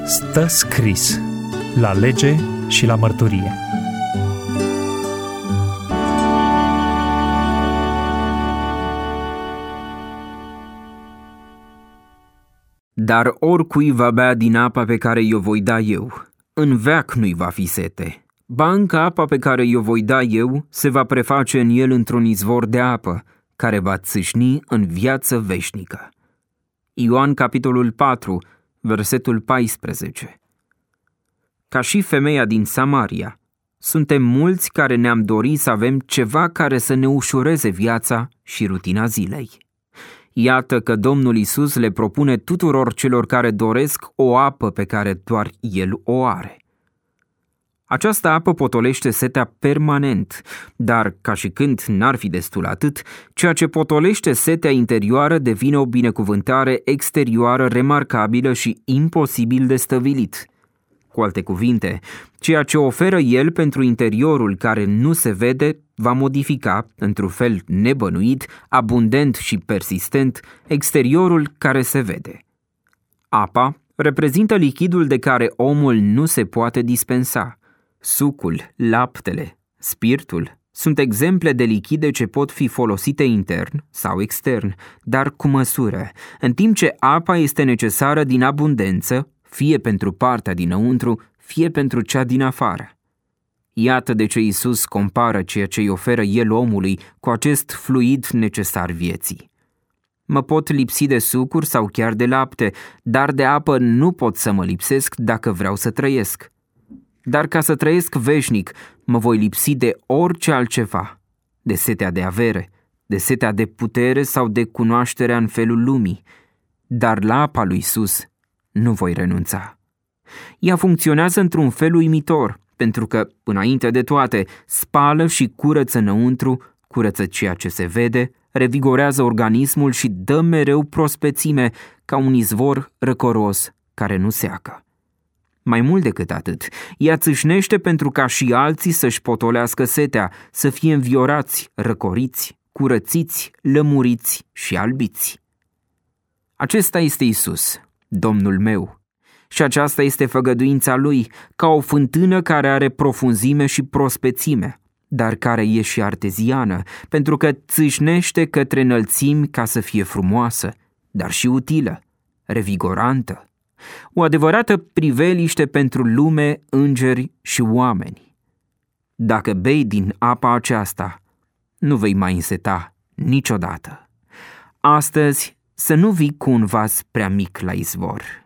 Stă scris la lege și la mărturie. Dar oricui va bea din apa pe care i-o voi da eu, în veac nu-i va fi sete. Ba încă apa pe care i-o voi da eu se va preface în el într-un izvor de apă, care va țâșni în viață veșnică. Ioan, capitolul 4, versetul 14. Ca și femeia din Samaria, suntem mulți care ne-am dorit să avem ceva care să ne ușureze viața și rutina zilei. Iată că Domnul Iisus le propune tuturor celor care doresc o apă pe care doar El o are. Această apă potolește setea permanent, dar, ca și când n-ar fi destul atât, ceea ce potolește setea interioară devine o binecuvântare exterioară remarcabilă și imposibil de stăvilit. Cu alte cuvinte, ceea ce oferă El pentru interiorul care nu se vede va modifica, într-un fel nebănuit, abundent și persistent, exteriorul care se vede. Apa reprezintă lichidul de care omul nu se poate dispensa. Sucul, laptele, spiritul sunt exemple de lichide ce pot fi folosite intern sau extern, dar cu măsură, în timp ce apa este necesară din abundență, fie pentru partea dinăuntru, fie pentru cea din afară. Iată de ce Iisus compară ceea ce îi oferă El omului cu acest fluid necesar vieții. Mă pot lipsi de sucuri sau chiar de lapte, dar de apă nu pot să mă lipsesc dacă vreau să trăiesc. Dar ca să trăiesc veșnic, mă voi lipsi de orice altceva, de setea de avere, de setea de putere sau de cunoașterea în felul lumii, dar la apa lui Iisus nu voi renunța. Ea funcționează într-un fel uimitor, pentru că, înainte de toate, spală și curăță înăuntru, curăță ceea ce se vede, revigorează organismul și dă mereu prospețime ca un izvor răcoros care nu seacă. Mai mult decât atât, ea țâșnește pentru ca și alții să-și potolească setea, să fie înviorați, răcoriți, curățiți, lămuriți și albiți. Acesta este Iisus, Domnul meu, și aceasta este făgăduința Lui, ca o fântână care are profunzime și prospețime, dar care e și arteziană, pentru că țâșnește către înălțimi ca să fie frumoasă, dar și utilă, revigorantă. O adevărată priveliște pentru lume, îngeri și oameni. Dacă bei din apa aceasta, nu vei mai înseta niciodată. Astăzi, să nu vii cu un vas prea mic la izvor.